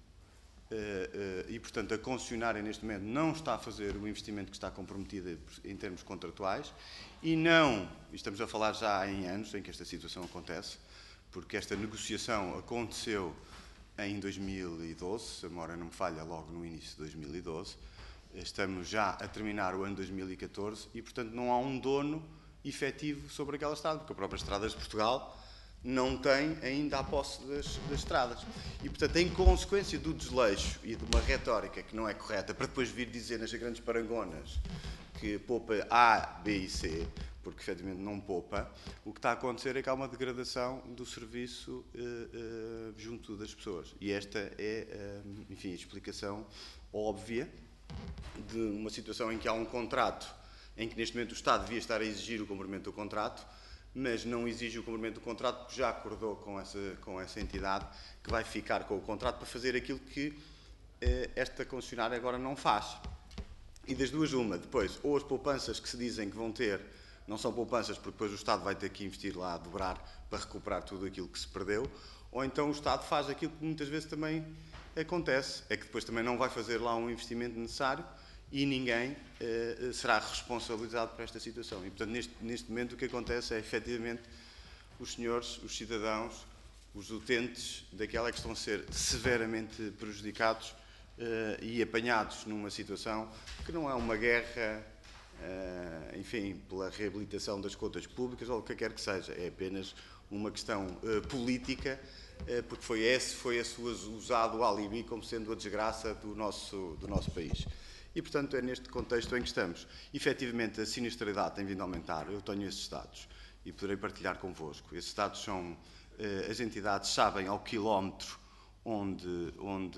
e, portanto, a concessionária neste momento não está a fazer o investimento que está comprometida em termos contratuais e não, estamos a falar já em anos em que esta situação acontece, porque esta negociação aconteceu em 2012, se a memória não me falha, logo no início de 2012, estamos já a terminar o ano 2014 e, portanto, não há um dono efetivo sobre aquela estrada, porque a própria Estradas de Portugal não tem ainda a posse das estradas. E, portanto, em consequência do desleixo e de uma retórica que não é correta, para depois vir dizer nas grandes parangonas que poupa A, B e C, porque efetivamente não poupa, o que está a acontecer é que há uma degradação do serviço junto das pessoas. E esta é, enfim, a explicação óbvia de uma situação em que há um contrato, em que neste momento o Estado devia estar a exigir o cumprimento do contrato, mas não exige o cumprimento do contrato porque já acordou com essa entidade que vai ficar com o contrato para fazer aquilo que esta concessionária agora não faz. E das duas uma, depois, ou as poupanças que se dizem que vão ter, não são poupanças porque depois o Estado vai ter que investir lá a dobrar para recuperar tudo aquilo que se perdeu, ou então o Estado faz aquilo que muitas vezes também acontece, é que depois também não vai fazer lá um investimento necessário e ninguém será responsabilizado por esta situação. E, portanto, neste momento o que acontece é, efetivamente, os senhores, os cidadãos, os utentes daquela que estão a ser severamente prejudicados e apanhados numa situação que não é uma guerra, enfim, pela reabilitação das contas públicas ou o que quer que seja, é apenas uma questão política, porque foi esse usado o alibi como sendo a desgraça do nosso país. E, portanto, é neste contexto em que estamos. Efetivamente, a sinistralidade tem vindo a aumentar. Eu tenho esses dados e poderei partilhar convosco. Esses dados são, as entidades sabem ao quilómetro onde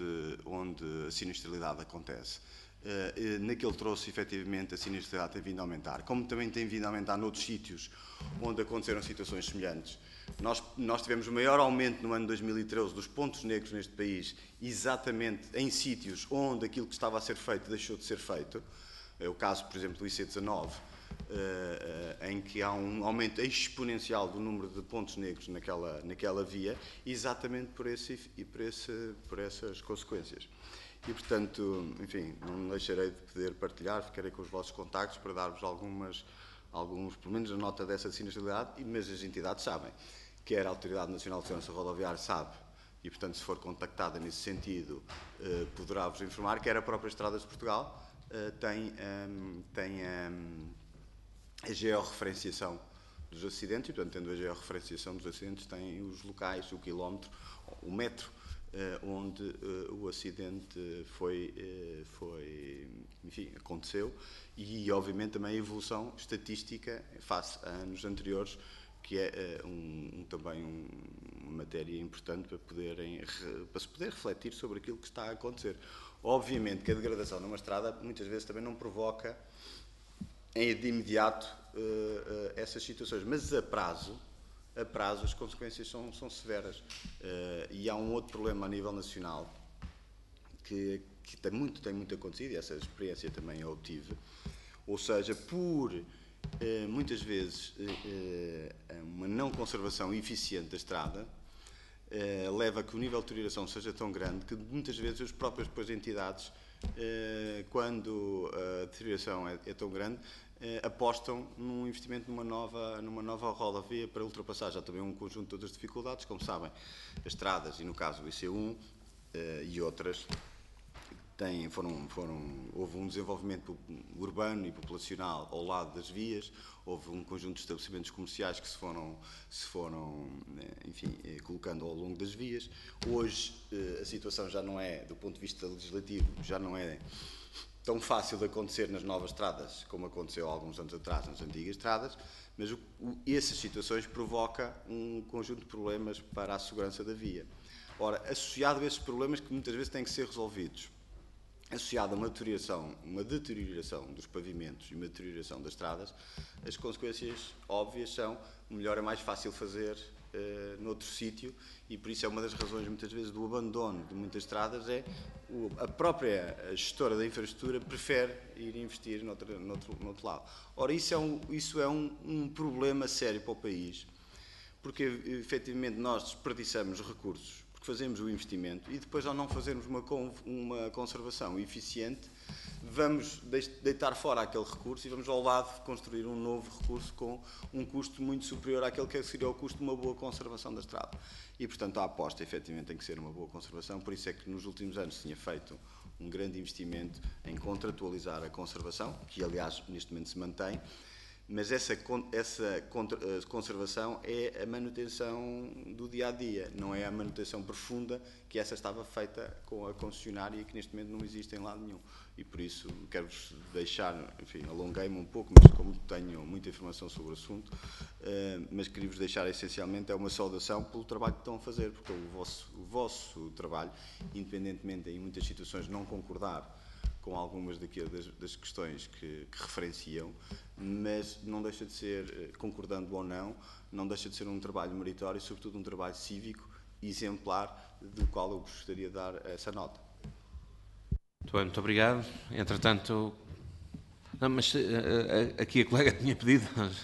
a sinistralidade acontece. Naquele troço, efetivamente, a sinistralidade tem vindo a aumentar, como também tem vindo a aumentar noutros sítios onde aconteceram situações semelhantes. Nós tivemos o maior aumento no ano 2013 dos pontos negros neste país, exatamente em sítios onde aquilo que estava a ser feito deixou de ser feito. É o caso, por exemplo, do IC19, em que há um aumento exponencial do número de pontos negros naquela via, exatamente por essas consequências. E, portanto, enfim, não deixarei de poder partilhar, ficarei com os vossos contactos para dar-vos pelo menos a nota dessa sinistralidade, mas as entidades sabem, quer a Autoridade Nacional de Segurança Rodoviária sabe, e, portanto, se for contactada nesse sentido, poderá-vos informar, quer a própria Estradas de Portugal tem a georreferenciação dos acidentes, e, portanto, tendo a georreferenciação dos acidentes, tem os locais, o quilómetro, o metro, onde o acidente enfim, aconteceu, e obviamente também a evolução estatística face a anos anteriores, que é também uma matéria importante para se poder refletir sobre aquilo que está a acontecer. Obviamente que a degradação numa estrada muitas vezes também não provoca de imediato essas situações, mas a prazo as consequências são severas. E há um outro problema a nível nacional que tem muito acontecido, e essa experiência também eu tive, ou seja, por muitas vezes uma não conservação eficiente da estrada leva a que o nível de deterioração seja tão grande que muitas vezes as próprias entidades, quando a deterioração é tão grande, apostam num investimento numa nova rodovia para ultrapassar já também um conjunto de outras dificuldades, como sabem, as estradas, e no caso o IC1 e outras, houve um desenvolvimento urbano e populacional ao lado das vias, houve um conjunto de estabelecimentos comerciais que se foram enfim, colocando ao longo das vias. Hoje a situação já não é, do ponto de vista legislativo, já não é tão fácil de acontecer nas novas estradas como aconteceu há alguns anos atrás nas antigas estradas, mas essas situações provocam um conjunto de problemas para a segurança da via. Ora, associado a esses problemas que muitas vezes têm que ser resolvidos, associado a uma deterioração dos pavimentos e uma deterioração das estradas, as consequências óbvias são: melhor é mais fácil fazer noutro sítio, e por isso é uma das razões muitas vezes do abandono de muitas estradas, a própria gestora da infraestrutura prefere ir investir noutro lado. Ora, isso é um problema sério para o país, porque efetivamente nós desperdiçamos recursos porque fazemos o investimento e depois, ao não fazermos uma conservação eficiente, vamos deitar fora aquele recurso e vamos ao lado construir um novo recurso com um custo muito superior àquele que seria o custo de uma boa conservação da estrada. E, portanto, a aposta efetivamente tem que ser uma boa conservação, por isso é que nos últimos anos se tinha feito um grande investimento em contratualizar a conservação, que aliás neste momento se mantém, mas essa conservação é a manutenção do dia-a-dia, não é a manutenção profunda que essa estava feita com a concessionária e que neste momento não existe em lado nenhum. E por isso quero-vos deixar, enfim, alonguei-me um pouco, mas como tenho muita informação sobre o assunto, mas queria-vos deixar essencialmente uma saudação pelo trabalho que estão a fazer, porque o vosso trabalho, independentemente em muitas situações não concordar com algumas das questões que referenciam, mas não deixa de ser, concordando ou não deixa de ser um trabalho meritório e, sobretudo, um trabalho cívico exemplar, do qual eu gostaria de dar essa nota. Muito bem, muito obrigado. Entretanto, não, mas aqui a colega tinha pedido.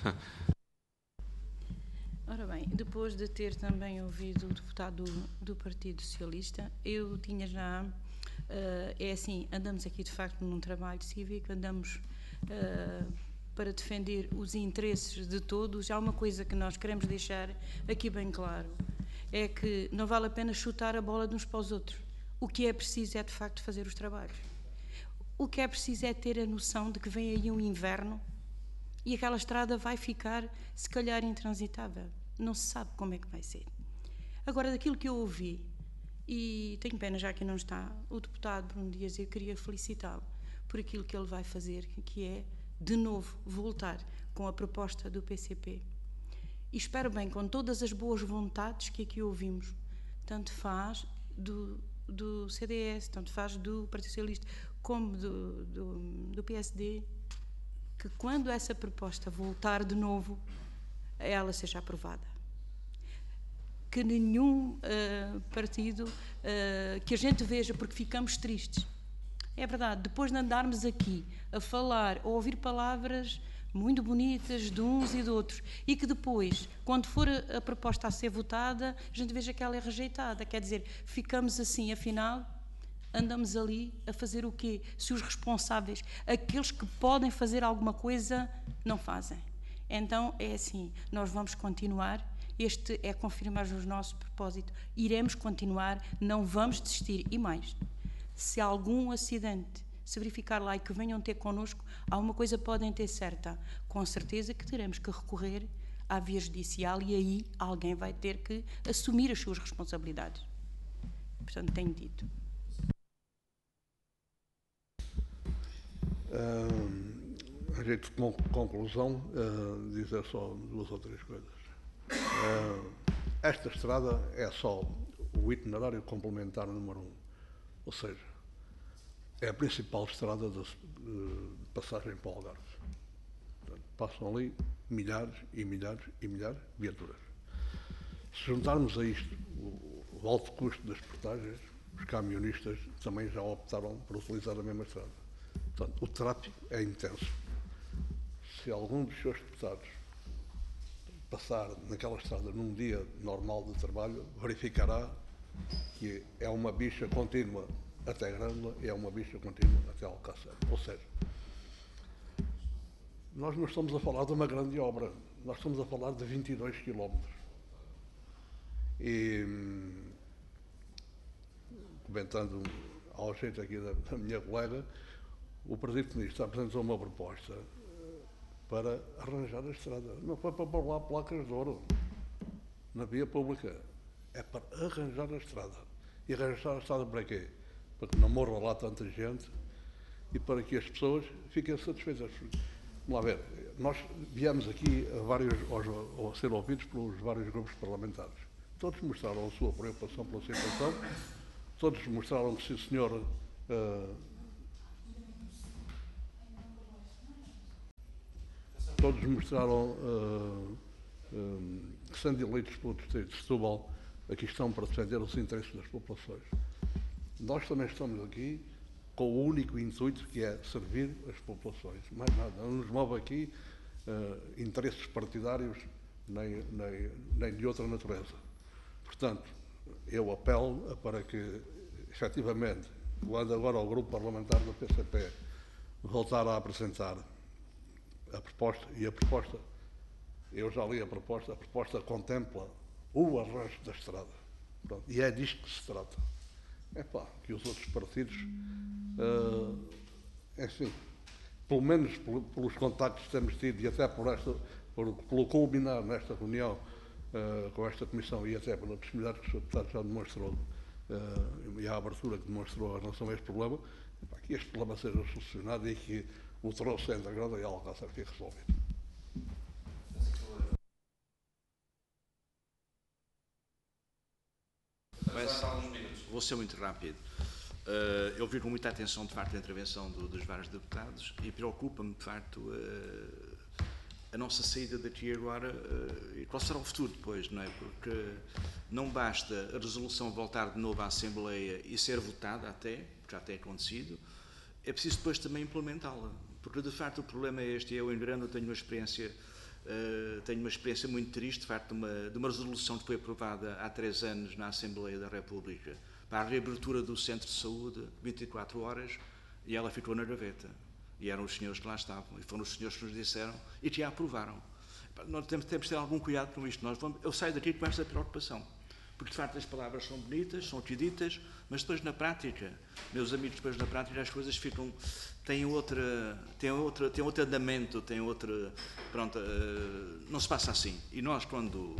Ora bem, depois de ter também ouvido o deputado do Partido Socialista, eu tinha já... é assim, andamos aqui de facto num trabalho cívico, andamos para defender os interesses de todos. Há uma coisa que nós queremos deixar aqui bem claro, é que não vale a pena chutar a bola de uns para os outros. O que é preciso é de facto fazer os trabalhos. O que é preciso é ter a noção de que vem aí um inverno e aquela estrada vai ficar, se calhar, intransitável. Não se sabe como é que vai ser. Agora, daquilo que eu ouvi, e tenho pena já que não está o deputado Bruno Dias, eu queria felicitá-lo por aquilo que ele vai fazer, que é, de novo, voltar com a proposta do PCP. E espero bem, com todas as boas vontades que aqui ouvimos, tanto faz do CDS, tanto faz do Partido Socialista, como do PSD, que quando essa proposta voltar de novo, ela seja aprovada. Que nenhum partido que a gente veja, porque ficamos tristes. É verdade, depois de andarmos aqui a falar, a ouvir palavras muito bonitas de uns e de outros, e que depois, quando for a proposta a ser votada, a gente veja que ela é rejeitada. Quer dizer, ficamos assim, afinal, andamos ali a fazer o quê? Se os responsáveis, aqueles que podem fazer alguma coisa, não fazem. Então, é assim, nós vamos continuar. Este é confirmar o nosso propósito. Iremos continuar, não vamos desistir. E mais, se algum acidente se verificar lá e que venham ter connosco, há uma coisa podem ter certa. Com certeza que teremos que recorrer à via judicial e aí alguém vai ter que assumir as suas responsabilidades. Portanto, tenho dito. A jeito de conclusão, dizer só 2 ou 3 coisas. Esta estrada é só o itinerário complementar número 1, ou seja, é a principal estrada de passagem para o Algarve. Portanto, passam ali milhares e milhares e milhares de viaturas. Se juntarmos a isto o alto custo das portagens, os camionistas também já optaram por utilizar a mesma estrada. Portanto, o tráfego é intenso. Se algum dos seus deputados passar naquela estrada num dia normal de trabalho, verificará que é uma bicha contínua até Grândola e é uma bicha contínua até Alcácer. Ou seja, nós não estamos a falar de uma grande obra, nós estamos a falar de 22 quilómetros. E, comentando ao jeito aqui da minha colega, o Partido Comunista apresentou uma proposta para arranjar a estrada. Não foi para pôr lá placas de ouro na via pública. É para arranjar a estrada. E arranjar a estrada para quê? Para que não morra lá tanta gente e para que as pessoas fiquem satisfeitas. Vamos lá ver, nós viemos aqui a ser ouvidos pelos vários grupos parlamentares. Todos mostraram a sua preocupação pela situação, todos mostraram que, sim senhor, todos mostraram que, sendo eleitos pelo Distrito de Setúbal, aqui estão para defender os interesses das populações. Nós também estamos aqui com o único intuito que é servir as populações. Mais nada, não nos move aqui interesses partidários nem de outra natureza. Portanto, eu apelo para que, efetivamente, quando agora o grupo parlamentar do PCP voltar a apresentar a proposta, e a proposta, eu já li a proposta contempla o arranjo da estrada. Pronto, e é disto que se trata. É pá, que os outros partidos, enfim, pelo menos pelos contactos que temos tido e até pelo culminar nesta reunião com esta Comissão e até pela disponibilidade que o Sr. Deputado já demonstrou e a abertura que demonstrou em relação a este problema, que este problema seja solucionado e que o troço entre a Grada e a Alcácer fique resolvido. Vou ser muito rápido. Eu vi com muita atenção, de facto, a intervenção dos vários deputados e preocupa-me, de facto, a nossa saída daqui agora e qual será o futuro depois, não é? Porque não basta a resolução voltar de novo à Assembleia e ser votada até, porque já tem acontecido, é preciso depois também implementá-la. Porque, de facto, o problema é este. Eu, em Grande, tenho uma experiência muito triste, de facto, de uma resolução que foi aprovada há 3 anos na Assembleia da República para a reabertura do centro de saúde 24 horas e ela ficou na gaveta. E eram os senhores que lá estavam, e foram os senhores que nos disseram e que a aprovaram. Nós temos de ter algum cuidado com isto. Eu saio daqui com esta preocupação, porque de facto as palavras são bonitas, são aqui ditas, mas depois na prática, meus amigos, depois na prática as coisas têm outro andamento, pronto, não se passa assim. E nós quando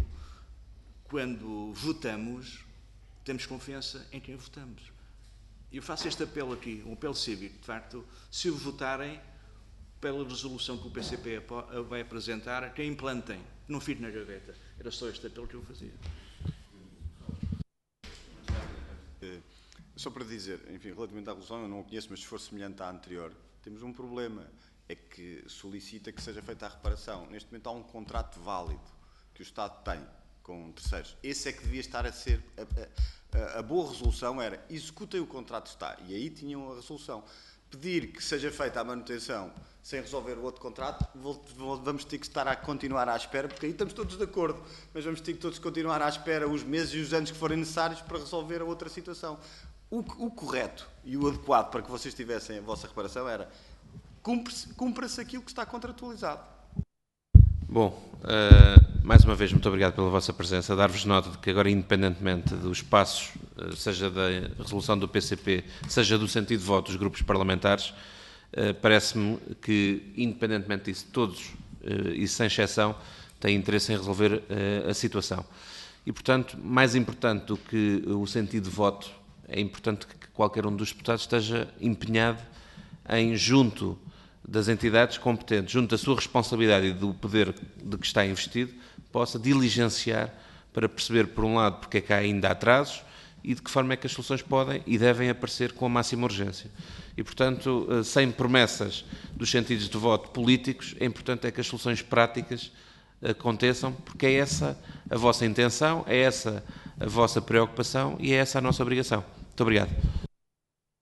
votamos, temos confiança em quem votamos. Eu faço este apelo aqui, um apelo cívico, de facto, se o votarem pela resolução que o PCP vai apresentar, que a implantem, não fique na gaveta. Era só este apelo que eu fazia. Só para dizer, enfim, relativamente à resolução, eu não a conheço, mas se for semelhante à anterior, temos um problema, é que solicita que seja feita a reparação. Neste momento há um contrato válido que o Estado tem com terceiros. Esse é que devia estar a ser... A boa resolução era executem o contrato que está. E aí tinham a resolução. Pedir que seja feita a manutenção sem resolver o outro contrato, vamos ter que estar a continuar à espera, porque aí estamos todos de acordo, mas vamos ter que todos continuar à espera os meses e os anos que forem necessários para resolver a outra situação. O correto e o adequado para que vocês tivessem a vossa reparação era cumpra-se aquilo que está contratualizado. Bom, mais uma vez, muito obrigado pela vossa presença. Dar-vos nota de que agora, independentemente dos passos, seja da resolução do PCP, seja do sentido de voto dos grupos parlamentares, parece-me que, independentemente disso, todos, e sem exceção, têm interesse em resolver a situação. E, portanto, mais importante do que o sentido de voto, é importante que qualquer um dos deputados esteja empenhado em, junto das entidades competentes, junto da sua responsabilidade e do poder de que está investido, possa diligenciar para perceber, por um lado, porque é que há ainda atrasos e de que forma é que as soluções podem e devem aparecer com a máxima urgência. E, portanto, sem promessas dos sentidos de voto políticos, é importante que as soluções práticas aconteçam, porque é essa a vossa intenção, é essa a vossa preocupação e é essa a nossa obrigação. Muito obrigado.